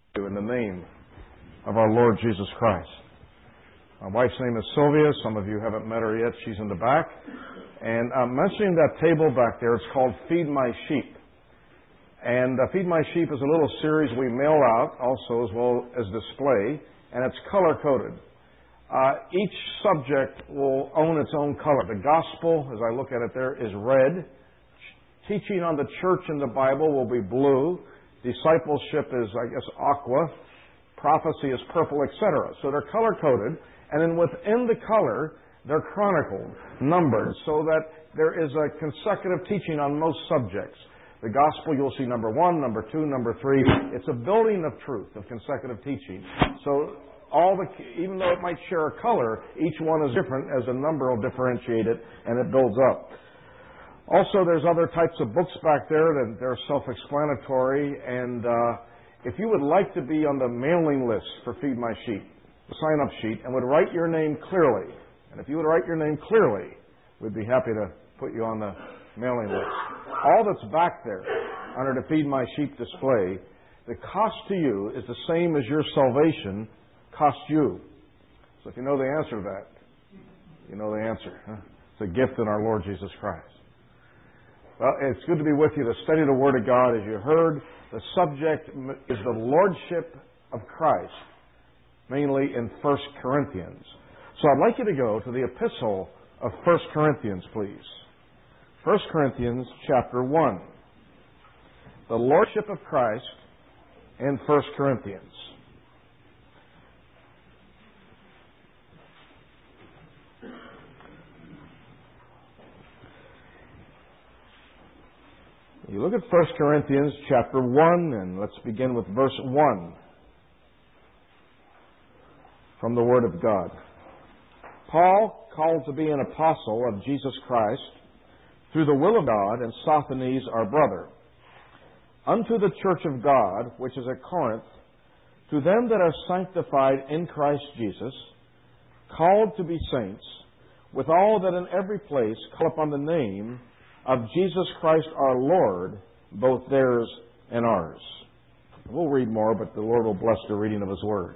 In the name of our Lord Jesus Christ. My wife's name is Sylvia. Some of you haven't met her yet. She's in the back. And I'm mentioning that table back there. It's called Feed My Sheep. And Feed My Sheep is a little series we mail out also as well as display. And it's color-coded. Each subject will own its own color. The gospel, as I look at it there, is red. Teaching on the church in the Bible will be blue. Discipleship is, aqua. Prophecy is purple, etc. So they're color-coded. And then within the color, they're chronicled, numbered, so that there is a consecutive teaching on most subjects. The gospel, you'll see number 1, number 2, number 3. It's a building of truth, of consecutive teaching. So even though it might share a color, each one is different as a number will differentiate it, and it builds up. Also, there's other types of books back there that they're self-explanatory. And if you would like to be on the mailing list for Feed My Sheep, the sign-up sheet, and would write your name clearly, and if you would write your name clearly, we'd be happy to put you on the mailing list. All that's back there under the Feed My Sheep display, the cost to you is the same as your salvation cost you. So if you know the answer to that, you know the answer. Huh? It's a gift in our Lord Jesus Christ. Well, it's good to be with you to study the Word of God. As you heard, the subject is the Lordship of Christ, mainly in 1 Corinthians. So I'd like you to go to the epistle of 1 Corinthians, please. 1 Corinthians chapter 1. The Lordship of Christ in 1 Corinthians. You look at 1 Corinthians chapter 1, and let's begin with verse 1 from the Word of God. Paul, called to be an apostle of Jesus Christ, through the will of God, and Sosthenes our brother, unto the church of God, which is at Corinth, to them that are sanctified in Christ Jesus, called to be saints, with all that in every place call upon the name of Jesus Christ our Lord, both theirs and ours. We'll read more, but the Lord will bless the reading of His Word.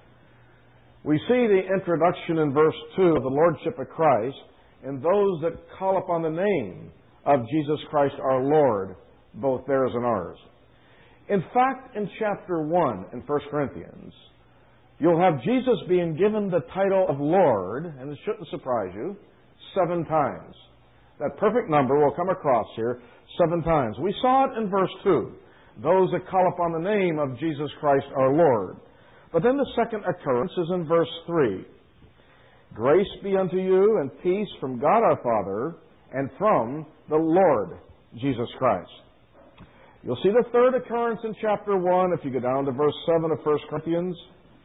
We see the introduction in verse 2 of the Lordship of Christ in those that call upon the name of Jesus Christ our Lord, both theirs and ours. In fact, in chapter 1 in 1 Corinthians, you'll have Jesus being given the title of Lord, and it shouldn't surprise you, 7 times. That perfect number will come across here 7 times. We saw it in verse 2, those that call upon the name of Jesus Christ our Lord. But then the second occurrence is in verse 3. Grace be unto you and peace from God our Father and from the Lord Jesus Christ. You'll see the third occurrence in chapter 1 if you go down to verse 7 of 1 Corinthians.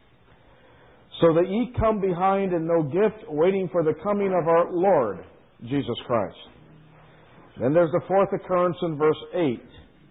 So that ye come behind in no gift, waiting for the coming of our Lord Jesus Christ. Then there's the fourth occurrence in verse 8.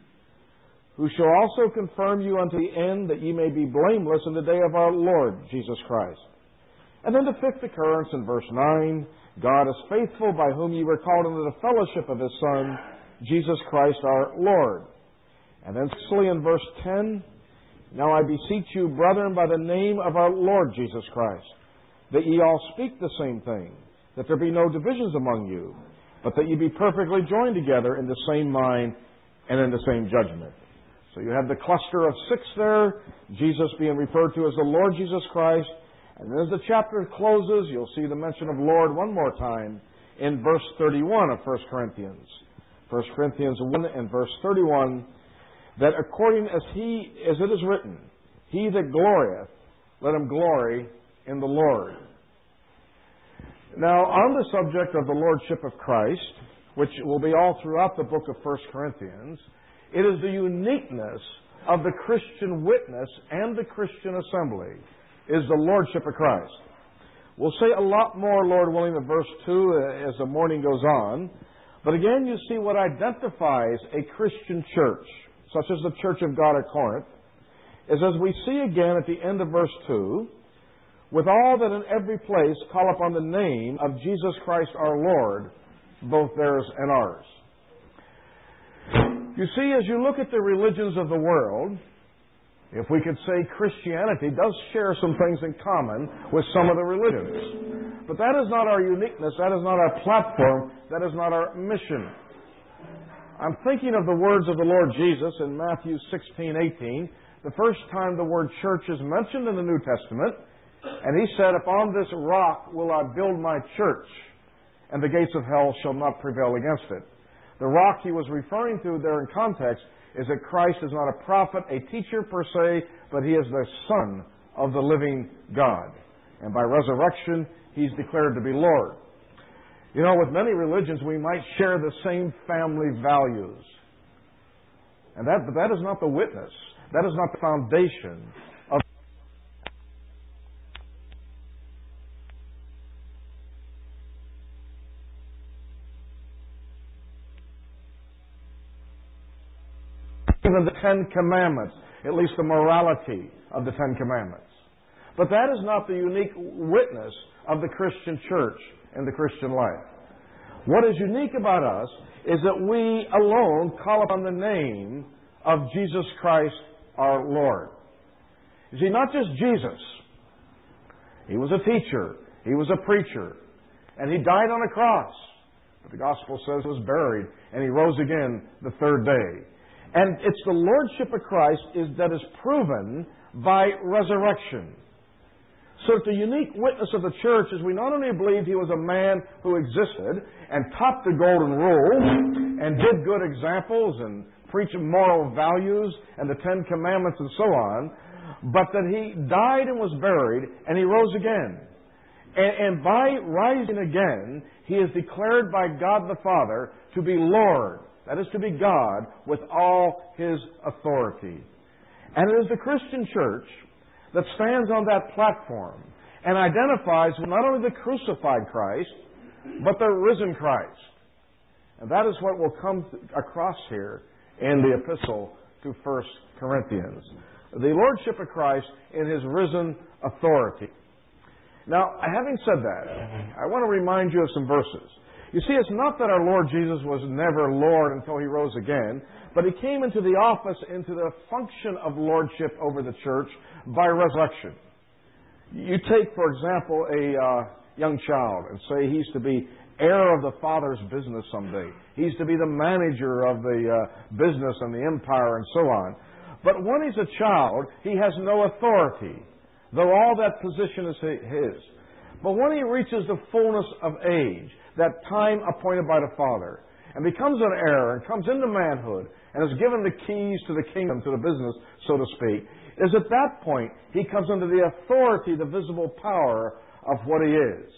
Who shall also confirm you unto the end, that ye may be blameless in the day of our Lord Jesus Christ. And then the fifth occurrence in verse 9. God is faithful, by whom ye were called into the fellowship of His Son, Jesus Christ our Lord. And then sixthly in verse 10. Now I beseech you, brethren, by the name of our Lord Jesus Christ, that ye all speak the same thing, that there be no divisions among you, but that ye be perfectly joined together in the same mind and in the same judgment. So you have the cluster of 6 there, Jesus being referred to as the Lord Jesus Christ. And then as the chapter closes, you'll see the mention of Lord one more time in verse 31 of 1 Corinthians. 1 Corinthians 1 and verse 31, that according as it is written, He that glorieth, let him glory in the Lord. Now, on the subject of the Lordship of Christ, which will be all throughout the book of 1 Corinthians, it is the uniqueness of the Christian witness and the Christian assembly is the Lordship of Christ. We'll say a lot more, Lord willing, in verse 2 as the morning goes on. But again, you see what identifies a Christian church, such as the Church of God at Corinth, is as we see again at the end of verse 2, with all that in every place call upon the name of Jesus Christ our Lord, both theirs and ours. You see, as you look at the religions of the world, If we could say Christianity does share some things in common with some of the religions. But that is not our uniqueness, that is not our platform, that is not our mission. I'm thinking of the words of the Lord Jesus in Matthew 16:18, the first time the word church is mentioned in the New Testament, and He said, "Upon this rock will I build my church, and the gates of hell shall not prevail against it." The rock He was referring to there in context is that Christ is not a prophet, a teacher per se, but He is the Son of the living God. And by resurrection, He's declared to be Lord. You know, with many religions, we might share the same family values. But that is not the witness. That is not the foundation of even the Ten Commandments, at least the morality of the Ten Commandments. But that is not the unique witness of the Christian church and the Christian life. What is unique about us is that we alone call upon the name of Jesus Christ our Lord. You see, not just Jesus. He was a teacher. He was a preacher. And He died on a cross. But the Gospel says He was buried and He rose again the third day. And it's the Lordship of Christ that is proven by resurrection. So that the unique witness of the church is we not only believe He was a man who existed and taught the golden rule and did good examples and preached moral values and the Ten Commandments and so on, but that He died and was buried and He rose again. And by rising again, He is declared by God the Father to be Lord. That is, to be God with all His authority. And it is the Christian church that stands on that platform and identifies not only the crucified Christ, but the risen Christ. And that is what will come across here in the epistle to 1 Corinthians. The Lordship of Christ in His risen authority. Now, having said that, I want to remind you of some verses. You see, it's not that our Lord Jesus was never Lord until He rose again, but He came into the office, into the function of lordship over the church by resurrection. You take, for example, a young child and say he's to be heir of the Father's business someday. He's to be the manager of the business and the empire and so on. But when he's a child, he has no authority, though all that position is his. But when he reaches the fullness of age, that time appointed by the Father, and becomes an heir and comes into manhood and is given the keys to the kingdom, to the business, so to speak, is at that point he comes under the authority, the visible power of what he is.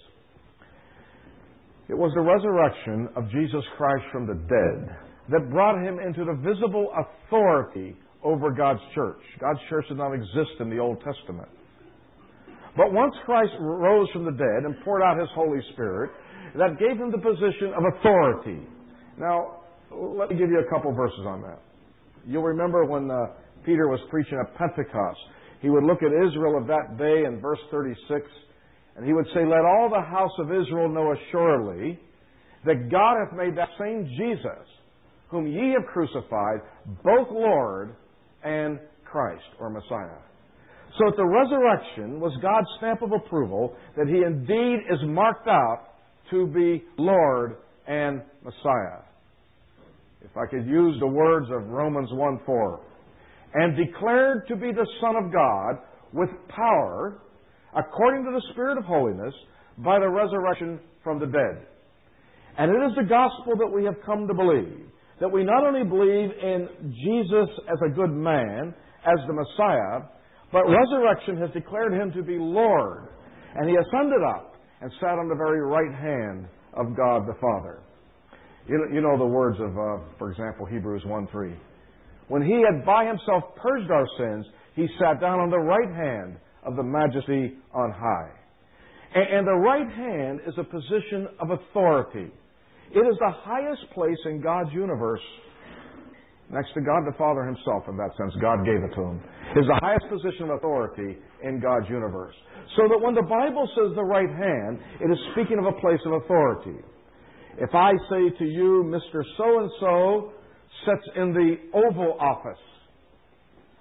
It was the resurrection of Jesus Christ from the dead that brought Him into the visible authority over God's church. God's church did not exist in the Old Testament. But once Christ rose from the dead and poured out His Holy Spirit, that gave Him the position of authority. Now, let me give you a couple verses on that. You'll remember when Peter was preaching at Pentecost, he would look at Israel of that day in verse 36, and he would say, "Let all the house of Israel know assuredly that God hath made that same Jesus, whom ye have crucified, both Lord and Christ," or Messiah. So at the resurrection was God's stamp of approval that He indeed is marked out to be Lord and Messiah. If I could use the words of Romans 1:4, "and declared to be the Son of God with power, according to the Spirit of holiness, by the resurrection from the dead." And it is the gospel that we have come to believe, that we not only believe in Jesus as a good man, as the Messiah, but resurrection has declared Him to be Lord. And He ascended up and sat on the very right hand of God the Father. You know the words of, for example, Hebrews 1:3. "When He had by Himself purged our sins, He sat down on the right hand of the Majesty on high." And the right hand is a position of authority. It is the highest place in God's universe, next to God the Father Himself in that sense. God gave it to Him. It is the highest position of authority in God's universe. So that when the Bible says the right hand, it is speaking of a place of authority. If I say to you, Mr. So-and-so sits in the Oval Office,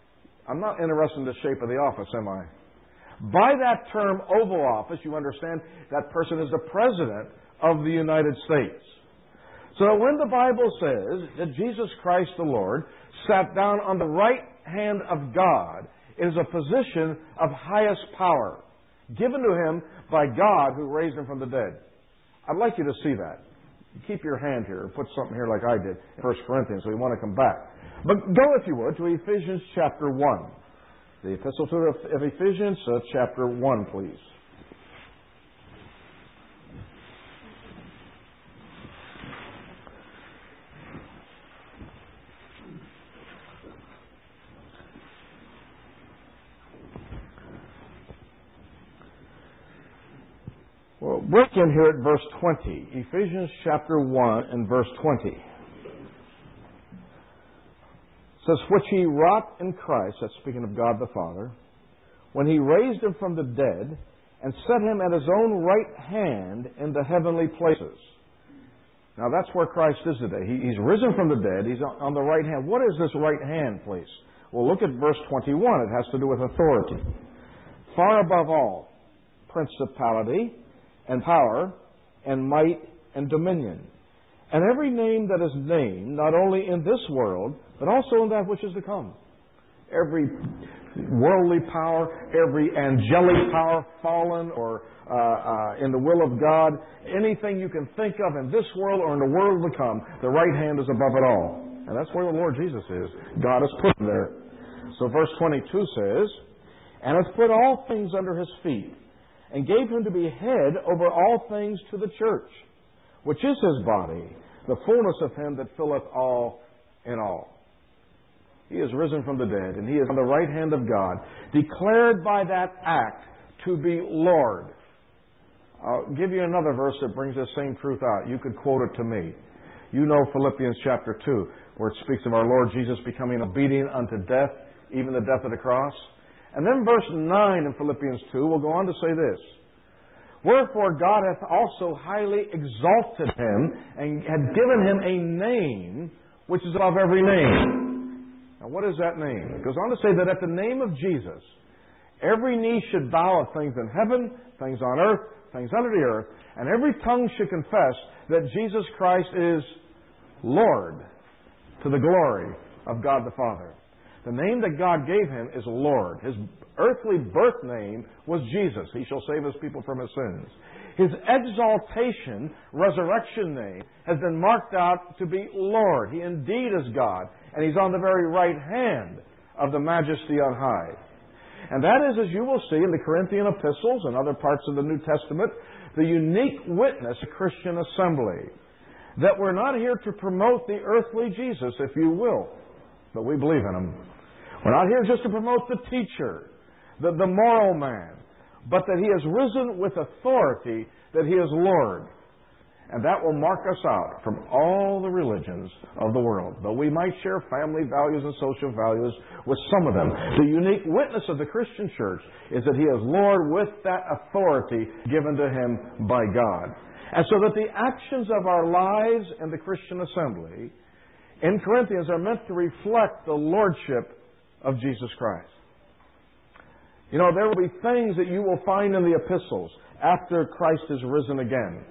I'm not interested in the shape of the office, am I? By that term, Oval Office, you understand that person is the President of the United States. So when the Bible says that Jesus Christ the Lord sat down on the right hand of God, it is a position of highest power given to him by God who raised him from the dead. I'd like you to see that. Keep your hand here and put something here like I did in 1 Corinthians, so we want to come back. But go, if you would, to Ephesians chapter 1. The Epistle to Ephesians, chapter 1, please. Well, break in here at verse 20. Ephesians chapter 1 and verse 20. It says, which he wrought in Christ, that's speaking of God the Father, when he raised him from the dead and set him at his own right hand in the heavenly places. Now that's where Christ is today. He's risen from the dead. He's on the right hand. What is this right hand, please? Well, look at verse 21. It has to do with authority. Far above all, principality and power and might and dominion, and every name that is named, not only in this world, but also in that which is to come. Every worldly power, every angelic power, fallen or in the will of God, anything you can think of in this world or in the world to come, the right hand is above it all. And that's where the Lord Jesus is. God has put him there. So verse 22 says, and hath put all things under his feet, and gave him to be head over all things to the church, which is his body, the fullness of him that filleth all in all. He is risen from the dead, and he is on the right hand of God, declared by that act to be Lord. I'll give you another verse that brings this same truth out. You could quote it to me. You know Philippians chapter 2, where it speaks of our Lord Jesus becoming obedient unto death, even the death of the cross. And then verse 9 in Philippians 2 will go on to say this. Wherefore God hath also highly exalted him, and had given him a name which is above every name. Now what is that name? It goes on to say that at the name of Jesus, every knee should bow of things in heaven, things on earth, things under the earth, and every tongue should confess that Jesus Christ is Lord, to the glory of God the Father. The name that God gave him is Lord. His earthly birth name was Jesus. He shall save his people from his sins. His exaltation, resurrection name, has been marked out to be Lord. He indeed is God, and he's on the very right hand of the Majesty on high. And that is, as you will see in the Corinthian epistles and other parts of the New Testament, the unique witness of Christian assembly. That we're not here to promote the earthly Jesus, if you will, but we believe in him. We're not here just to promote the teacher, the moral man, but that he has risen with authority, that he is Lord. And that will mark us out from all the religions of the world. Though we might share family values and social values with some of them, the unique witness of the Christian church is that he is Lord with that authority given to him by God. And so that the actions of our lives in the Christian assembly in Corinthians are meant to reflect the lordship of Jesus Christ. You know, there will be things that you will find in the epistles after Christ is risen again.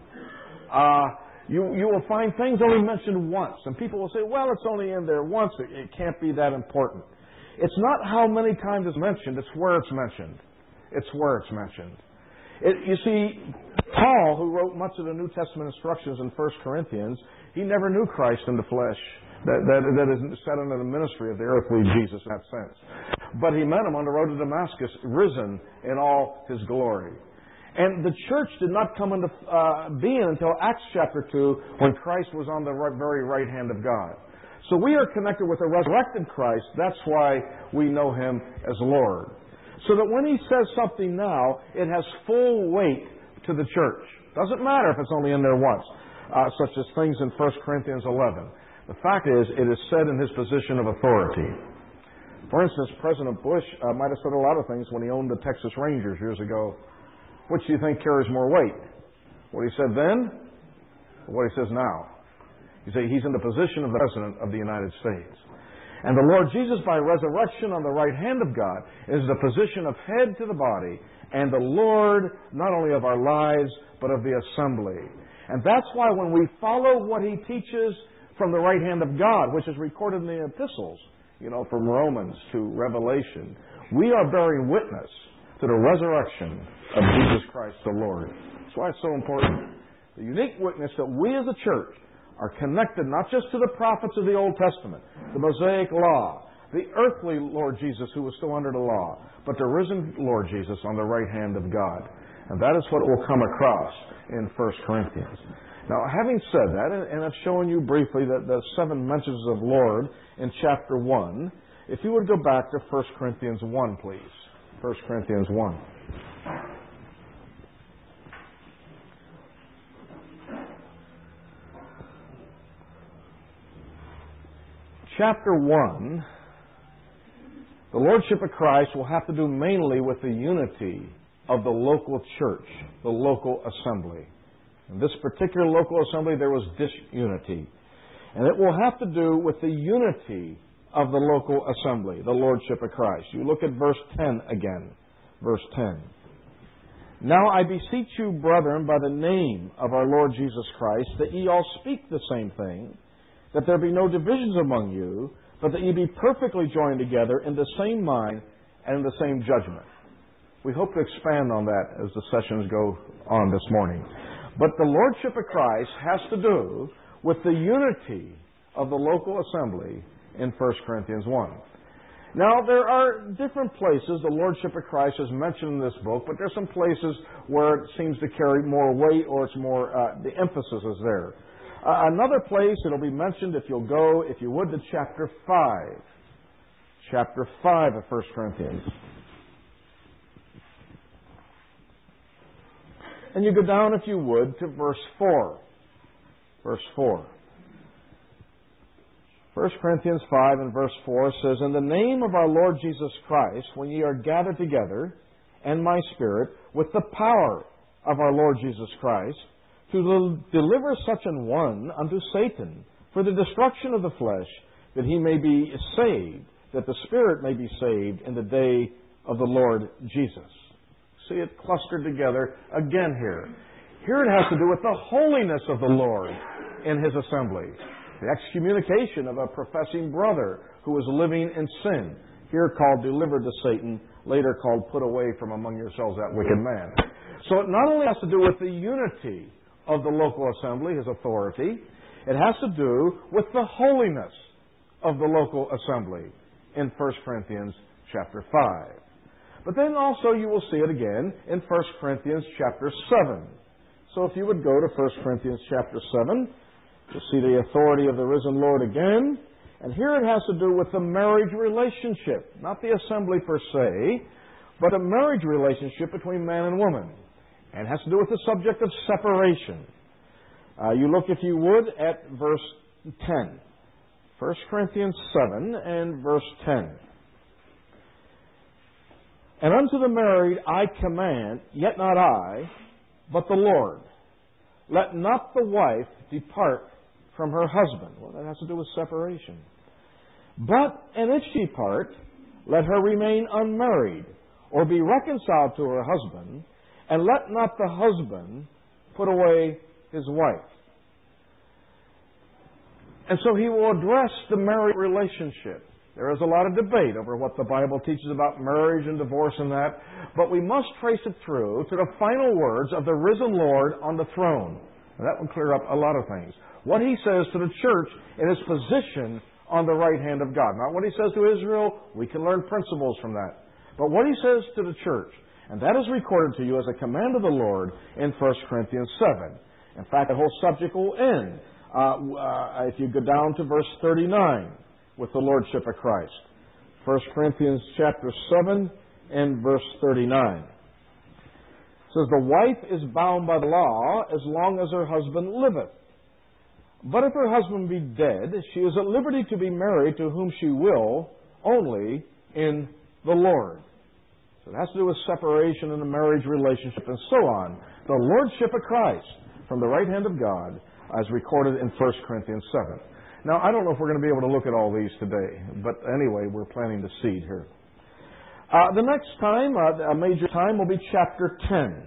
You will find things only mentioned once. And people will say, well, it's only in there once. It can't be that important. It's not how many times it's mentioned. It's where it's mentioned. It's where it's mentioned. You see, Paul, who wrote much of the New Testament instructions in 1 Corinthians, he never knew Christ in the flesh. That is set under the ministry of the earthly Jesus in that sense. But he met him on the road to Damascus, risen in all his glory. And the church did not come into being until Acts chapter 2, when Christ was on the very right hand of God. So we are connected with the resurrected Christ. That's why we know him as Lord. So that when he says something now, it has full weight to the church. Doesn't matter if it's only in there once, such as things in 1 Corinthians 11. The fact is, it is said in his position of authority. For instance, President Bush might have said a lot of things when he owned the Texas Rangers years ago. Which do you think carries more weight? What he said then, or what he says now? You say he's in the position of the President of the United States. And the Lord Jesus, by resurrection on the right hand of God, is the position of head to the body and the Lord not only of our lives, but of the assembly. And that's why when we follow what He teaches from the right hand of God, which is recorded in the epistles, from Romans to Revelation, we are bearing witness to the resurrection of Jesus Christ the Lord. That's why it's so important. The unique witness that we as a church are connected not just to the prophets of the Old Testament, the Mosaic Law, the earthly Lord Jesus who was still under the law, but the risen Lord Jesus on the right hand of God. And that is what will come across in 1 Corinthians. Now, having said that, and I've shown you briefly the 7 mentions of Lord in chapter 1, if you would go back to 1 Corinthians 1, please. 1 Corinthians 1. Chapter 1, the Lordship of Christ will have to do mainly with the unity of the local church, the local assembly. In this particular local assembly, there was disunity. And it will have to do with the unity of the local assembly, the Lordship of Christ. You look at verse 10 again. Verse 10. Now I beseech you, brethren, by the name of our Lord Jesus Christ, that ye all speak the same thing, that there be no divisions among you, but that ye be perfectly joined together in the same mind and in the same judgment. We hope to expand on that as the sessions go on this morning. But the Lordship of Christ has to do with the unity of the local assembly in 1 Corinthians 1. Now, there are different places the Lordship of Christ is mentioned in this book, but there's some places where it seems to carry more weight or it's more, the emphasis is there. Another place it'll be mentioned, if you'll go, if you would, to chapter 5. Chapter 5 of 1 Corinthians. And you go down, if you would, to verse 4. Verse 4. 1 Corinthians 5 and verse 4 says, In the name of our Lord Jesus Christ, when ye are gathered together, and my Spirit, with the power of our Lord Jesus Christ, to deliver such an one unto Satan, for the destruction of the flesh, that he may be saved, that the Spirit may be saved in the day of the Lord Jesus. See it clustered together again here. Here it has to do with the holiness of the Lord in His assembly. The excommunication of a professing brother who was living in sin. Here called delivered to Satan, later called put away from among yourselves that wicked man. So it not only has to do with the unity of the local assembly, His authority, it has to do with the holiness of the local assembly in 1 Corinthians chapter 5. But then also you will see it again in 1 Corinthians chapter 7. So if you would go to 1 Corinthians chapter 7, you'll see the authority of the risen Lord again. And here it has to do with the marriage relationship, not the assembly per se, but a marriage relationship between man and woman. And it has to do with the subject of separation. You look, if you would, at verse 10. 1 Corinthians 7 and verse 10. And unto the married I command, yet not I, but the Lord. Let not the wife depart from her husband. Well, that has to do with separation. But, and if she part, let her remain unmarried, or be reconciled to her husband, and let not the husband put away his wife. And so he will address the married relationship. There is a lot of debate over what the Bible teaches about marriage and divorce and that, but we must trace it through to the final words of the risen Lord on the throne. And that will clear up a lot of things. What He says to the church in His position on the right hand of God. Not what He says to Israel. We can learn principles from that. But what He says to the church. And that is recorded to you as a command of the Lord in 1 Corinthians 7. In fact, the whole subject will end if you go down to verse 39 with the Lordship of Christ. 1 Corinthians chapter 7 and verse 39. It says, The wife is bound by the law as long as her husband liveth. But if her husband be dead, she is at liberty to be married to whom she will, only in the Lord. So it has to do with separation in the marriage relationship and so on. The Lordship of Christ from the right hand of God as recorded in 1 Corinthians 7. Now, I don't know if we're going to be able to look at all these today, but anyway, we're planting the seed here. The next time, a major time, will be chapter 10.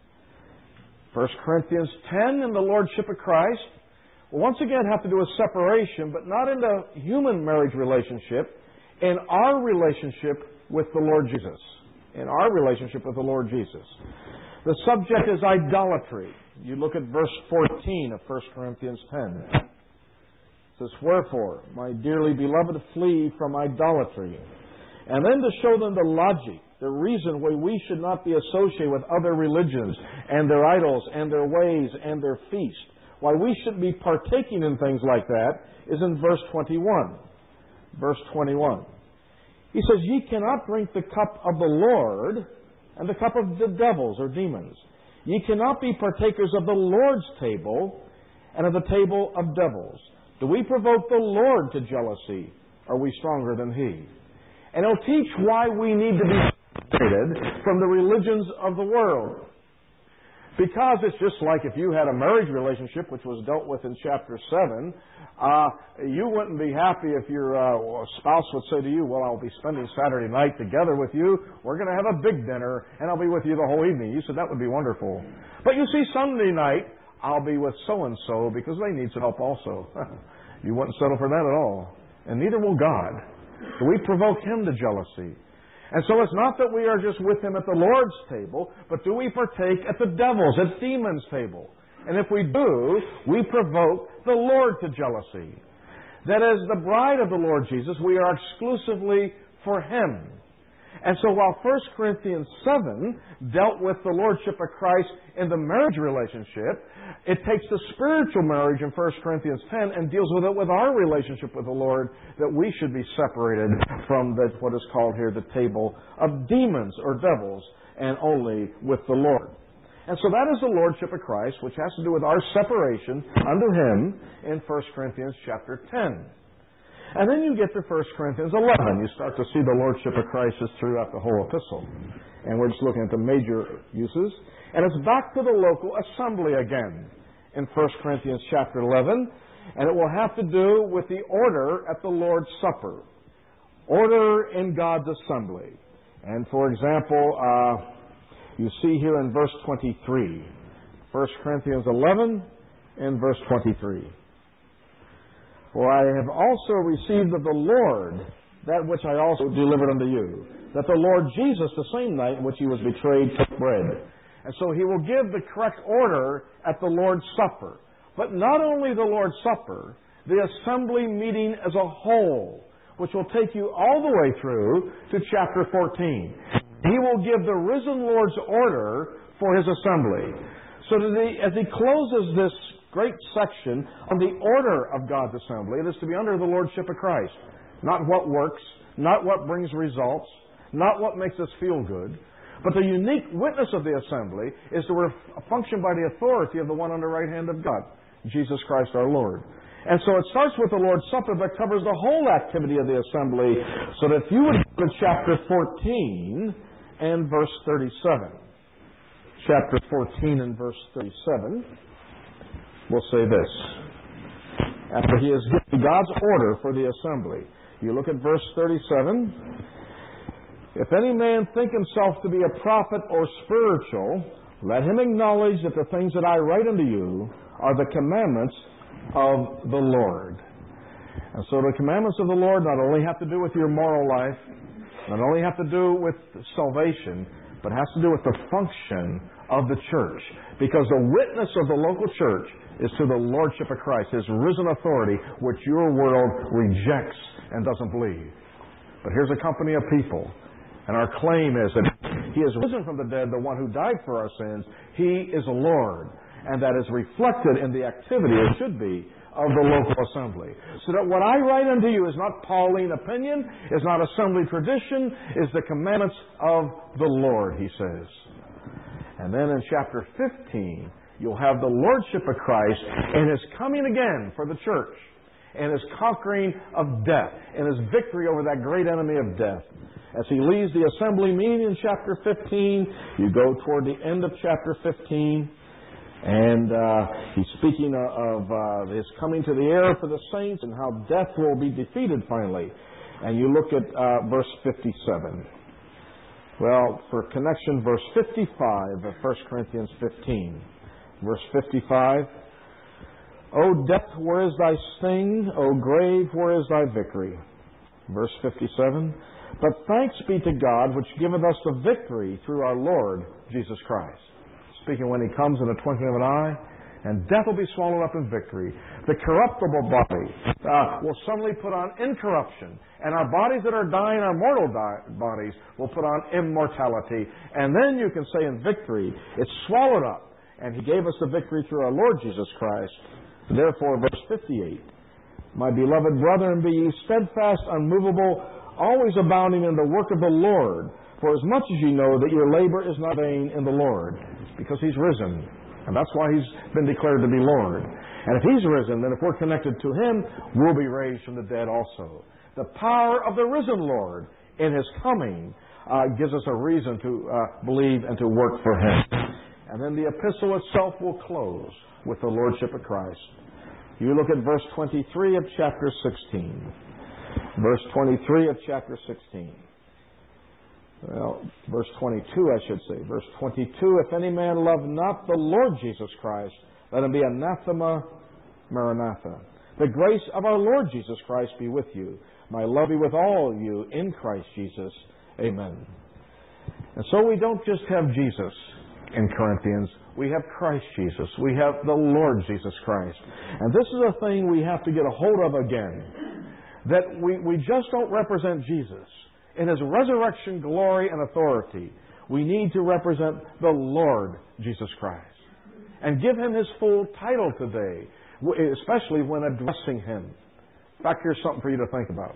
1 Corinthians 10 in the Lordship of Christ will once again have to do with separation, but not in the human marriage relationship, in our relationship with the Lord Jesus. In our relationship with the Lord Jesus. The subject is idolatry. You look at verse 14 of 1 Corinthians 10. It says, "Wherefore, my dearly beloved, flee from idolatry." And then to show them the logic, the reason why we should not be associated with other religions and their idols and their ways and their feasts, why we shouldn't be partaking in things like that, is in verse 21. Verse 21. He says, "Ye cannot drink the cup of the Lord and the cup of the devils," or demons. "Ye cannot be partakers of the Lord's table and of the table of devils. Do we provoke the Lord to jealousy? Are we stronger than He?" And He'll teach why we need to be separated from the religions of the world. Because it's just like if you had a marriage relationship, which was dealt with in chapter 7, you wouldn't be happy if your spouse would say to you, "Well, I'll be spending Saturday night together with you. We're going to have a big dinner, and I'll be with you the whole evening." You said, "That would be wonderful." But you see, Sunday night, I'll be with so-and-so because they need some help also. You wouldn't settle for that at all. And neither will God. Do we provoke Him to jealousy? And so it's not that we are just with Him at the Lord's table, but do we partake at the devil's, at demons' table? And if we do, we provoke the Lord to jealousy. That as the bride of the Lord Jesus, we are exclusively for Him. And so while 1 Corinthians 7 dealt with the Lordship of Christ in the marriage relationship, it takes the spiritual marriage in 1 Corinthians 10 and deals with it with our relationship with the Lord, that we should be separated from what is called here the table of demons or devils, and only with the Lord. And so that is the Lordship of Christ, which has to do with our separation unto Him in 1 Corinthians chapter 10. And then you get to 1 Corinthians 11. You start to see the Lordship of Christ is throughout the whole epistle. And we're just looking at the major uses. And it's back to the local assembly again in 1 Corinthians chapter 11. And it will have to do with the order at the Lord's Supper. Order in God's assembly. And for example, you see here in verse 23. 1 Corinthians 11 and verse 23. "For I have also received of the Lord that which I also delivered unto you, that the Lord Jesus, the same night in which He was betrayed, took bread." And so He will give the correct order at the Lord's Supper. But not only the Lord's Supper, the assembly meeting as a whole, which will take you all the way through to chapter 14. He will give the risen Lord's order for His assembly. So that as He closes this great section on the order of God's assembly, it is to be under the Lordship of Christ. Not what works, not what brings results, not what makes us feel good, but the unique witness of the assembly is to function by the authority of the one on the right hand of God, Jesus Christ our Lord. And so it starts with the Lord's Supper, but covers the whole activity of the assembly, so that if you would go to chapter 14 and verse 37. Chapter 14 and verse 37. We'll say this. After He has given God's order for the assembly. You look at verse 37. "If any man think himself to be a prophet or spiritual, let him acknowledge that the things that I write unto you are the commandments of the Lord." And so the commandments of the Lord not only have to do with your moral life, not only have to do with salvation, but has to do with the function of the church. Because the witness of the local church is to the Lordship of Christ, His risen authority, which your world rejects and doesn't believe. But here's a company of people, and our claim is that He is risen from the dead, the one who died for our sins. He is Lord, and that is reflected in the activity, it should be, of the local assembly. So that what I write unto you is not Pauline opinion, is not assembly tradition, is the commandments of the Lord, he says. And then in chapter 15, you'll have the Lordship of Christ and His coming again for the church, and His conquering of death, and His victory over that great enemy of death. As He leaves the assembly meeting in chapter 15, you go toward the end of chapter 15, And he's speaking of his coming to the air for the saints and how death will be defeated finally. And you look at verse 57. Well, for connection, verse 55 of 1 Corinthians 15. Verse 55. O death, where is thy sting? O grave, where is thy victory? Verse 57. But thanks be to God, which giveth us the victory through our Lord Jesus Christ. Speaking when he comes in the twinkling of an eye, and death will be swallowed up in victory. The corruptible body will suddenly put on incorruption, and our bodies that are dying, our mortal bodies, will put on immortality. And then you can say in victory, it's swallowed up, and he gave us the victory through our Lord Jesus Christ. Therefore, verse 58, my beloved brethren, be ye steadfast, unmovable, always abounding in the work of the Lord, for as much as ye know that your labor is not vain in the Lord, because he's risen. And that's why he's been declared to be Lord. And if he's risen, then if we're connected to him, we'll be raised from the dead also. The power of the risen Lord in his coming gives us a reason to believe and to work for him. And then the epistle itself will close with the Lordship of Christ. You look at verse 23 of chapter 16. Verse 23 of chapter 16. Well, verse 22, I should say. Verse 22, if any man love not the Lord Jesus Christ, let him be anathema maranatha. The grace of our Lord Jesus Christ be with you. My love be with all you in Christ Jesus. Amen. And so we don't just have Jesus in Corinthians. We have Christ Jesus. We have the Lord Jesus Christ. And this is a thing we have to get a hold of again. That we just don't represent Jesus in his resurrection glory and authority. We need to represent the Lord Jesus Christ and give him his full title today, especially when addressing him. In fact, here's something for you to think about.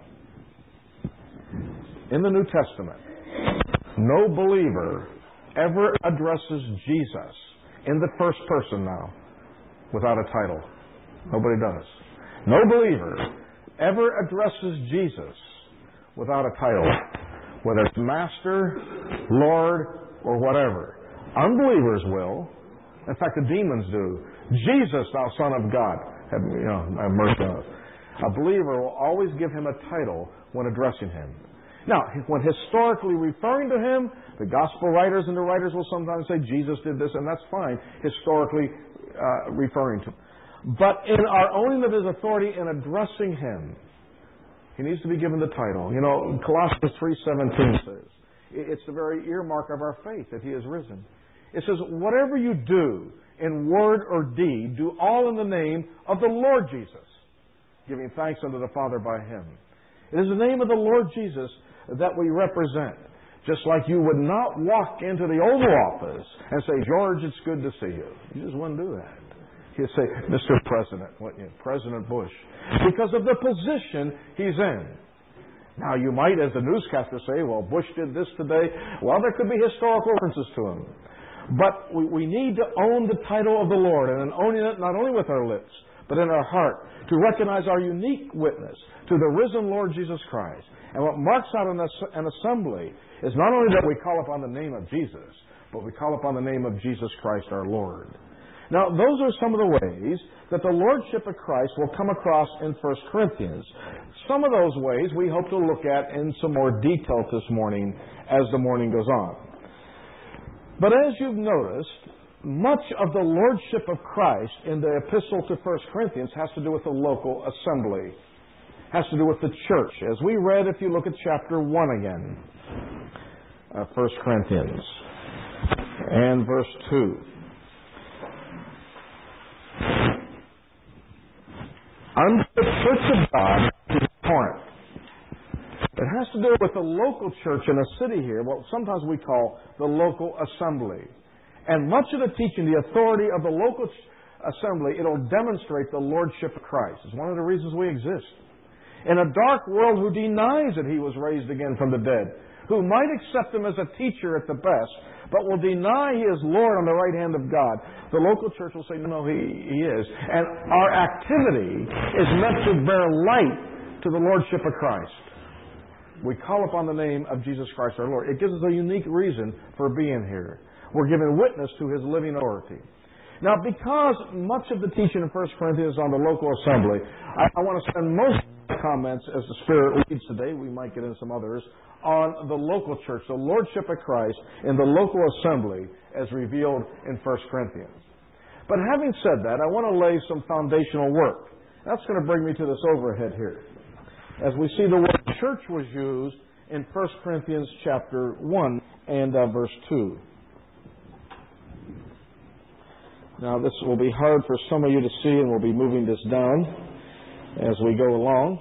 In the New Testament, no believer ever addresses Jesus in the first person now without a title. Nobody does. No believer ever addresses Jesus without a title, whether it's Master, Lord, or whatever. Unbelievers will. In fact, the demons do. Jesus, thou Son of God. Have mercy on us. A believer will always give him a title when addressing him. Now, when historically referring to him, the gospel writers and the writers will sometimes say Jesus did this, and that's fine, historically referring to him. But in our owning of his authority in addressing him, he needs to be given the title. You know, Colossians 3:17 says, it's the very earmark of our faith that he is risen. It says, whatever you do in word or deed, do all in the name of the Lord Jesus, giving thanks unto the Father by him. It is the name of the Lord Jesus that we represent. Just like you would not walk into the Oval Office and say, George, it's good to see you. You just wouldn't do that. You'd say, Mr. President, wouldn't you? President Bush. Because of the position he's in. Now, you might, as a newscaster, say, well, Bush did this today. Well, there could be historical references to him. But we need to own the title of the Lord, and in owning it not only with our lips, but in our heart, to recognize our unique witness to the risen Lord Jesus Christ. And what marks out an assembly is not only that we call upon the name of Jesus, but we call upon the name of Jesus Christ our Lord. Now, those are some of the ways that the Lordship of Christ will come across in 1 Corinthians. Some of those ways we hope to look at in some more detail this morning as the morning goes on. But as you've noticed, much of the Lordship of Christ in the epistle to 1 Corinthians has to do with the local assembly, has to do with the church. As we read, if you look at chapter 1 again, 1 Corinthians, and verse 2. Unto the church of God in Corinth. It has to do with the local church in a city here, what sometimes we call the local assembly. And much of the teaching, the authority of the local assembly, it'll demonstrate the Lordship of Christ. It's one of the reasons we exist. In a dark world who denies that he was raised again from the dead, who might accept him as a teacher at the best, but will deny he is Lord on the right hand of God, the local church will say, no, he is. And our activity is meant to bear light to the Lordship of Christ. We call upon the name of Jesus Christ our Lord. It gives us a unique reason for being here. We're giving witness to his living authority. Now, because much of the teaching in 1 Corinthians is on the local assembly, I want to spend most of the comments as the Spirit leads today, we might get into some others, on the local church, the Lordship of Christ in the local assembly as revealed in 1 Corinthians. But having said that, I want to lay some foundational work. That's going to bring me to this overhead here. As we see the word church was used in 1 Corinthians chapter 1 and verse 2. Now, this will be hard for some of you to see, and we'll be moving this down as we go along.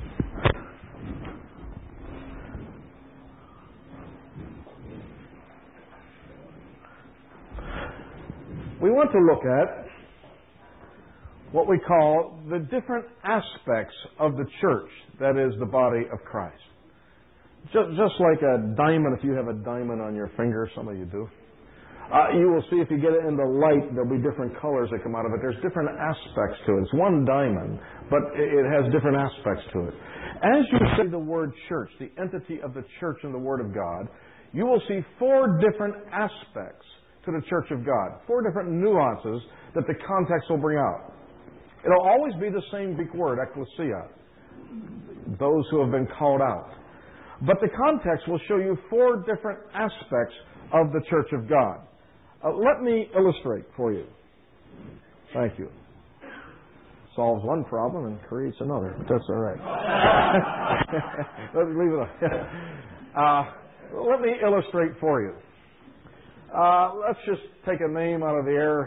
We want to look at what we call the different aspects of the church, that is, the body of Christ. Just like a diamond, if you have a diamond on your finger, some of you do, you will see if you get it in the light, there'll be different colors that come out of it. There's different aspects to it. It's one diamond, but it has different aspects to it. As you see the word church, the entity of the church in the Word of God, you will see 4 different aspects to the church of God. 4 different nuances that the context will bring out. It'll always be the same Greek word, ekklesia, those who have been called out. But the context will show you 4 different aspects of the church of God. Let me illustrate for you. Thank you. Solves one problem and creates another, but that's all right. Let's leave it on. Let me illustrate for you. Let's just take a name out of the air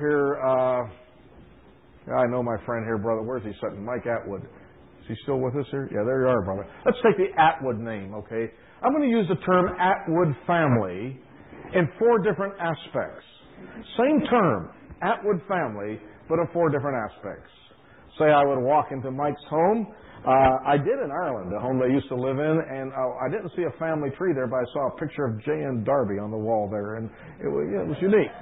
here. I know my friend here, brother. Where's he sitting? Mike Atwood. Is he still with us here? Yeah, there you are, brother. Let's take the Atwood name, okay? I'm going to use the term Atwood family in 4 different aspects. Same term, Atwood family, but in 4 different aspects. Say I would walk into Mike's home. I did in Ireland, the home they used to live in, and I didn't see a family tree there, but I saw a picture of J.N. Darby on the wall there, and it was unique.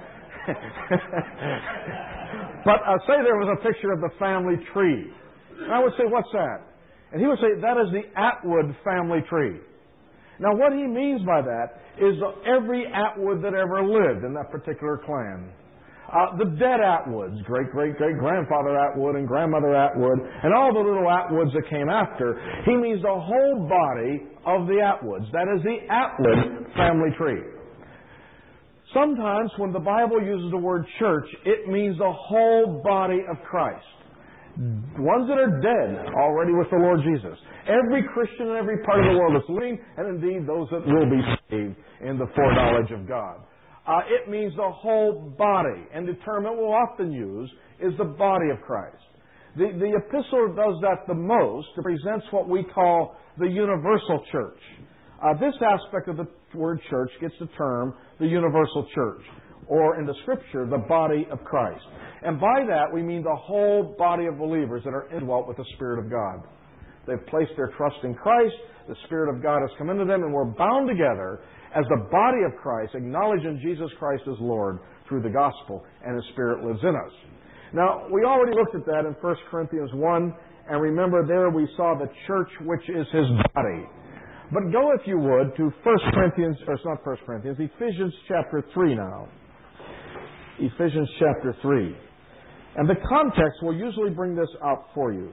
But say there was a picture of the family tree. And I would say, what's that? And he would say, that is the Atwood family tree. Now, what he means by that is every Atwood that ever lived in that particular clan. The dead Atwoods, great-great-great-grandfather Atwood and grandmother Atwood, and all the little Atwoods that came after. He means the whole body of the Atwoods. That is the Atwood family tree. Sometimes when the Bible uses the word church, it means the whole body of Christ. Ones that are dead already with the Lord Jesus. Every Christian in every part of the world that's living, and indeed those that will be saved in the foreknowledge of God. It means the whole body, and the term it will often use is the body of Christ. The epistle does that the most. It presents what we call the universal church. This aspect of the word church gets the term the universal church, or in the Scripture, the body of Christ. And by that, we mean the whole body of believers that are indwelt with the Spirit of God. They've placed their trust in Christ, the Spirit of God has come into them, and we're bound together as the body of Christ, acknowledging Jesus Christ as Lord through the gospel, and His Spirit lives in us. Now, we already looked at that in 1 Corinthians 1, and remember there we saw the church which is His body. But go, if you would, to Ephesians chapter 3 now. Ephesians chapter 3. And the context will usually bring this out for you.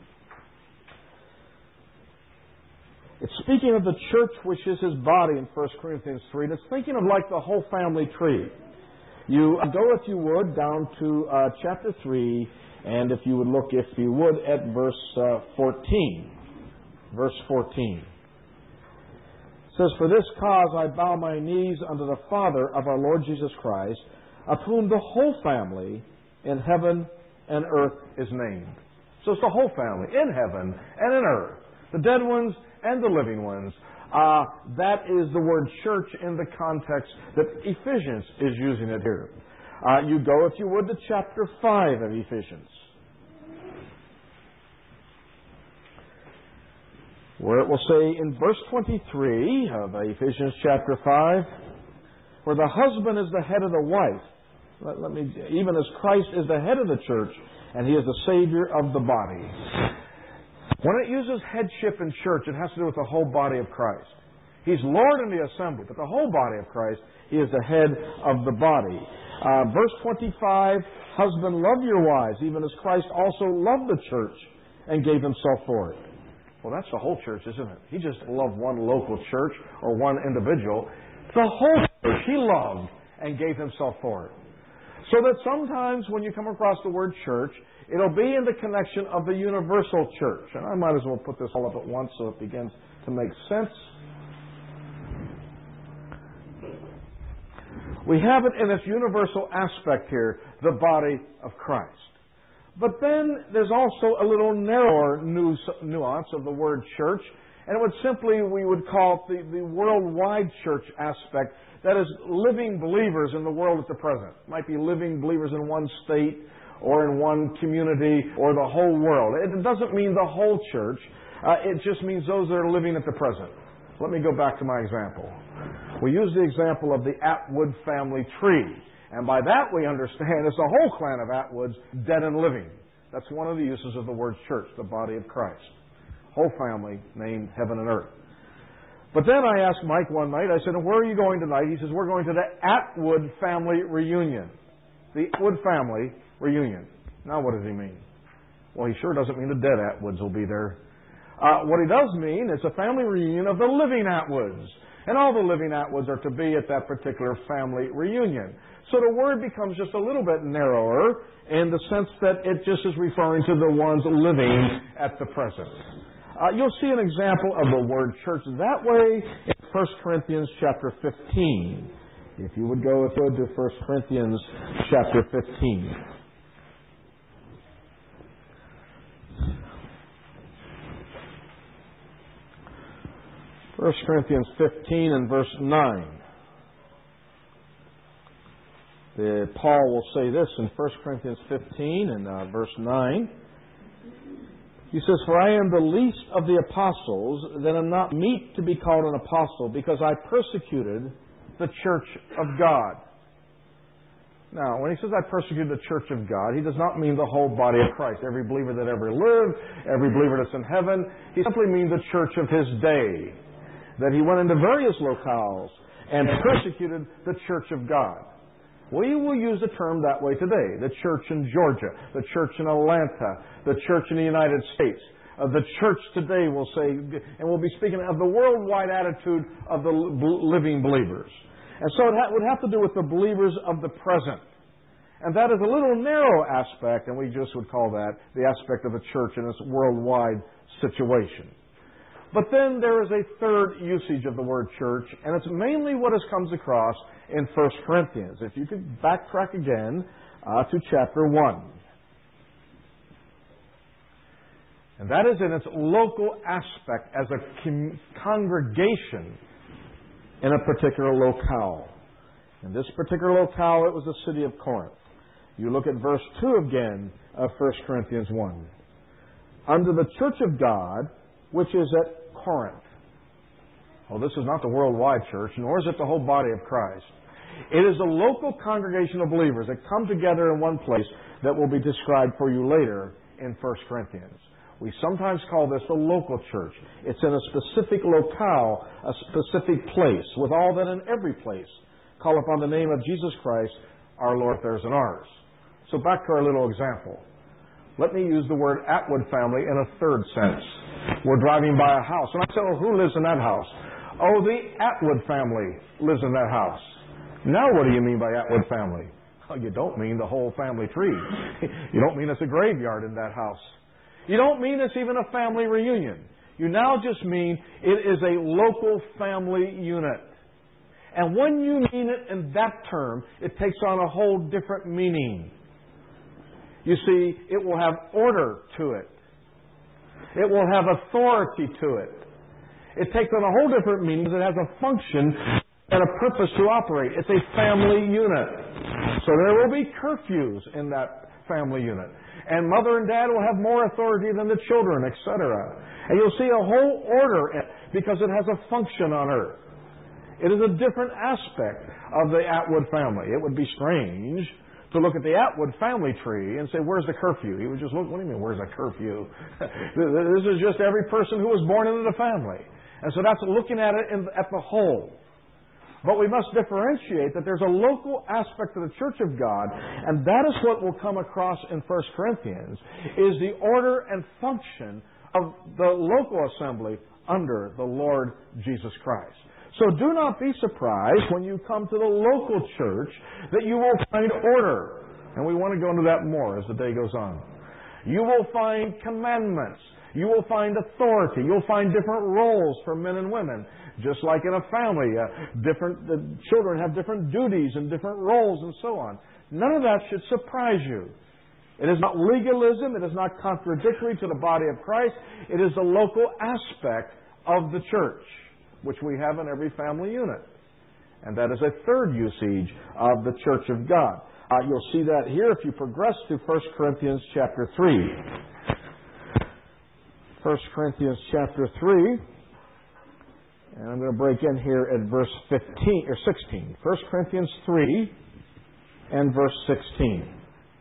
It's speaking of the church which is His body in 1 Corinthians 3, and it's thinking of like the whole family tree. You go, if you would, down to chapter 3, and if you would look, if you would, at verse 14. Verse 14. It says, "For this cause I bow my knees unto the Father of our Lord Jesus Christ, of whom the whole family in heaven and earth is named." So it's the whole family in heaven and in earth. The dead ones and the living ones. That is the word church in the context that Ephesians is using it here. You go, if you would, to chapter 5 of Ephesians, where it will say in verse 23 of Ephesians chapter 5, "For the husband is the head of the wife, even as Christ is the head of the church, and He is the Savior of the body." When it uses headship in church, it has to do with the whole body of Christ. He's Lord in the assembly, but the whole body of Christ, He is the head of the body. Verse 25, husband, love your wives, even as Christ also loved the church and gave himself for it. Well, that's the whole church, isn't it? He just loved one local church or one individual. The whole church he loved and gave himself for it. So that sometimes when you come across the word church, it'll be in the connection of the universal church. And I might as well put this all up at once so it begins to make sense. We have it in its universal aspect here, the body of Christ. But then there's also a little narrower nuance of the word church, and it would simply, we would call it the worldwide church aspect. That is, living believers in the world at the present. It might be living believers in one state or in one community or the whole world. It doesn't mean the whole church. It just means those that are living at the present. Let me go back to my example. We use the example of the Atwood family tree. And by that we understand it's a whole clan of Atwoods, dead and living. That's one of the uses of the word church, the body of Christ. Whole family named heaven and earth. But then I asked Mike one night, I said, where are you going tonight? He says, we're going to the Atwood family reunion. The Atwood family reunion. Now what does he mean? Well, he sure doesn't mean the dead Atwoods will be there. What he does mean is a family reunion of the living Atwoods. And all the living Atwoods are to be at that particular family reunion. So the word becomes just a little bit narrower in the sense that it just is referring to the ones living at the present. You'll see an example of the word church that way in 1 Corinthians chapter 15. If you would go to 1 Corinthians chapter 15. 1 Corinthians 15 and verse 9. Paul will say this in 1 Corinthians 15 and verse 9. He says, for I am the least of the apostles, that am not meet to be called an apostle, because I persecuted the church of God. Now, when he says I persecuted the church of God, he does not mean the whole body of Christ, every believer that ever lived, every believer that's in heaven. He simply means the church of his day. That he went into various locales and persecuted the church of God. We will use the term that way today. The church in Georgia, the church in Atlanta, the church in the United States. The church today will say, and we'll be speaking of the worldwide attitude of the living believers. And so it would have to do with the believers of the present. And that is a little narrow aspect, and we just would call that the aspect of the church in its worldwide situation. But then there is a third usage of the word church, and it's mainly what comes across in 1 Corinthians. If you could backtrack again to chapter 1. And that is in its local aspect as a congregation in a particular locale. In this particular locale, it was the city of Corinth. You look at verse 2 again of 1 Corinthians 1. Under the church of God, which is at Corinth. Well, this is not the worldwide church, nor is it the whole body of Christ. It is a local congregation of believers that come together in one place that will be described for you later in 1 Corinthians. We sometimes call this the local church. It's in a specific locale, a specific place, with all that in every place call upon the name of Jesus Christ, our Lord, theirs, and ours. So back to our little example. Let me use the word Atwood family in a third sense. We're driving by a house, and I say, oh, who lives in that house? Oh, the Atwood family lives in that house. Now what do you mean by Atwood family? Oh, you don't mean the whole family tree. You don't mean it's a graveyard in that house. You don't mean it's even a family reunion. You now just mean it is a local family unit. And when you mean it in that term, it takes on a whole different meaning. You see, it will have order to it. It will have authority to it. It takes on a whole different meaning because it has a function and a purpose to operate. It's a family unit. So there will be curfews in that family unit. And mother and dad will have more authority than the children, etc. And you'll see a whole order because it has a function on earth. It is a different aspect of the Atwood family. It would be strange to look at the Atwood family tree and say, where's the curfew? He would just look, what do you mean, where's the curfew? This is just every person who was born into the family. And so that's looking at it at the whole. But we must differentiate that there's a local aspect of the church of God, and that is what will come across in 1 Corinthians, is the order and function of the local assembly under the Lord Jesus Christ. So do not be surprised when you come to the local church that you will find order. And we want to go into that more as the day goes on. You will find commandments. You will find authority. You'll find different roles for men and women. Just like in a family, the children have different duties and different roles and so on. None of that should surprise you. It is not legalism. It is not contradictory to the body of Christ. It is the local aspect of the church, which we have in every family unit. And that is a third usage of the church of God. You'll see that here if you progress to 1 Corinthians chapter 3. 1 Corinthians chapter 3. And I'm going to break in here at verse 15 or 16. 1 Corinthians 3 and verse 16.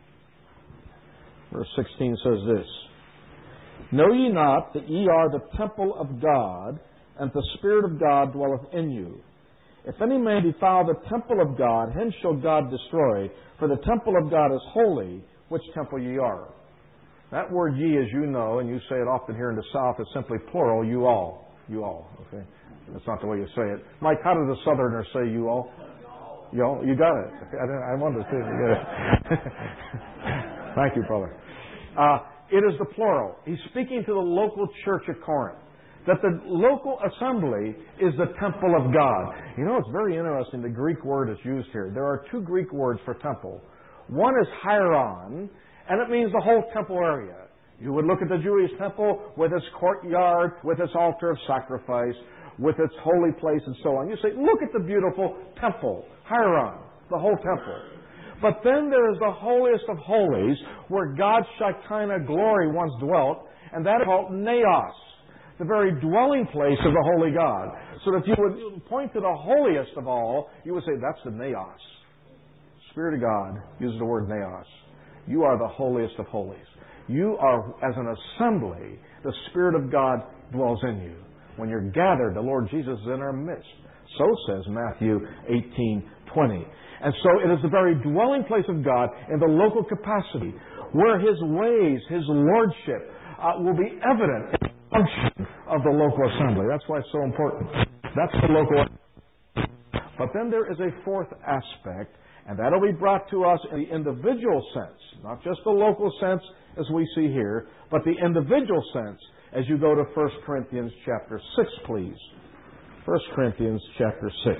Verse 16 says this: Know ye not that ye are the temple of God, and the Spirit of God dwelleth in you? If any man defile the temple of God, him shall God destroy, for the temple of God is holy, which temple ye are. That word ye, as you know, and you say it often here in the South, is simply plural, you all. You all, okay? That's not the way you say it. Mike, how does a Southerner say you all? You all? You got it. I wanted to say it. Thank you, brother. It is the plural. He's speaking to the local church at Corinth. That the local assembly is the temple of God. You know, it's very interesting, the Greek word is used here. There are two Greek words for temple. One is hieron, and it means the whole temple area. You would look at the Jewish temple with its courtyard, with its altar of sacrifice, with its holy place and so on. You say, look at the beautiful temple, hieron, the whole temple. But then there is the holiest of holies, where God's Shekinah glory once dwelt, and that is called naos, the very dwelling place of the holy God. So that if you would point to the holiest of all, you would say, that's the naos. Spirit of God uses the word naos. You are the holiest of holies. You are, as an assembly, the Spirit of God dwells in you. When you're gathered, the Lord Jesus is in our midst. So says Matthew 18:20. And so it is the very dwelling place of God in the local capacity, where His ways, His lordship, will be evident in the function of the local assembly. That's why it's so important. That's the local. But then there is a fourth aspect, and that will be brought to us in the individual sense, not just the local sense as we see here, but the individual sense as you go to 1 Corinthians chapter 6, please. 1 Corinthians chapter 6.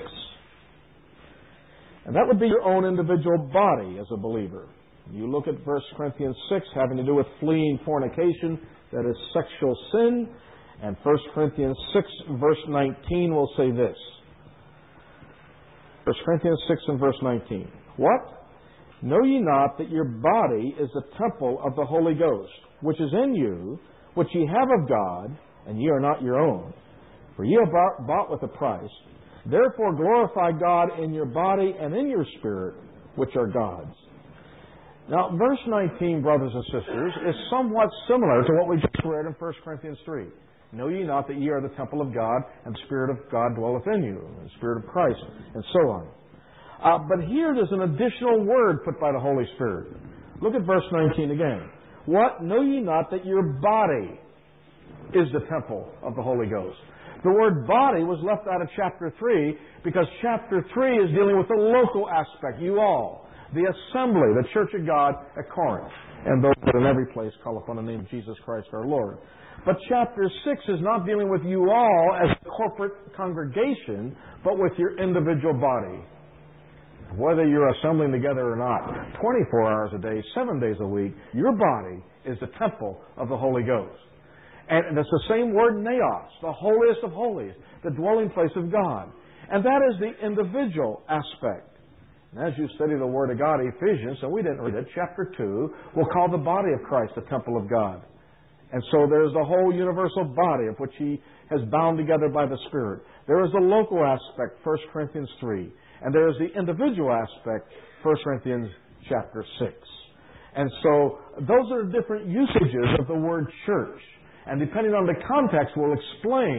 And that would be your own individual body as a believer. You look at 1 Corinthians 6 having to do with fleeing fornication, that is sexual sin, and 1 Corinthians 6 verse 19 will say this. 1 Corinthians 6 and verse 19. What? Know ye not that your body is the temple of the Holy Ghost, which is in you, which ye have of God, and ye are not your own? For ye are bought with a price. Therefore glorify God in your body and in your spirit, which are God's. Now, verse 19, brothers and sisters, is somewhat similar to what we just read in 1 Corinthians 3. Know ye not that ye are the temple of God, and the Spirit of God dwelleth in you, and the Spirit of Christ, and so on. But here there's an additional word put by the Holy Spirit. Look at verse 19 again. What? Know ye not that your body is the temple of the Holy Ghost? The word body was left out of chapter 3 because chapter 3 is dealing with the local aspect, you all, the assembly, the church of God at Corinth, and those that in every place call upon the name of Jesus Christ our Lord. But chapter 6 is not dealing with you all as a corporate congregation, but with your individual body. Whether you're assembling together or not, 24 hours a day, 7 days a week, your body is the temple of the Holy Ghost. And it's the same word, naos, the holiest of holies, the dwelling place of God. And that is the individual aspect. And as you study the Word of God, Ephesians, and we didn't read it, chapter 2, we'll call the body of Christ the temple of God. And so there's the whole universal body of which He has bound together by the Spirit. There is the local aspect, 1 Corinthians 3. And there is the individual aspect, 1 Corinthians chapter 6. And so those are different usages of the word church. And depending on the context, we'll explain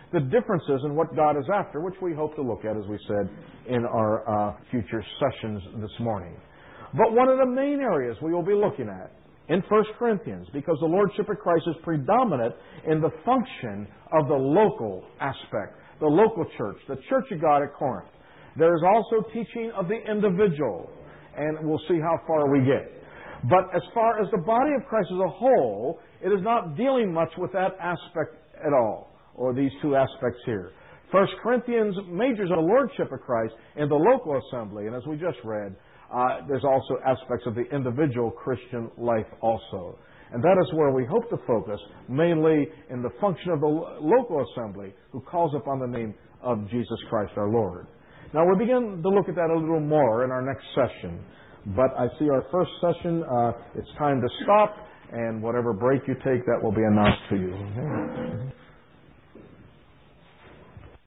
the differences in what God is after, which we hope to look at, as we said, in our future sessions this morning. But one of the main areas we will be looking at in 1 Corinthians, because the Lordship of Christ is predominant in the function of the local aspect, the local church, the Church of God at Corinth. There is also teaching of the individual, and we'll see how far we get. But as far as the body of Christ as a whole, it is not dealing much with that aspect at all, or these two aspects here. 1 Corinthians majors on the Lordship of Christ in the local assembly, and as we just read, there's also aspects of the individual Christian life also. And that is where we hope to focus, mainly in the function of the local assembly who calls upon the name of Jesus Christ our Lord. Now we'll begin to look at that a little more in our next session. But I see our first session, it's time to stop, and whatever break you take, that will be announced to you.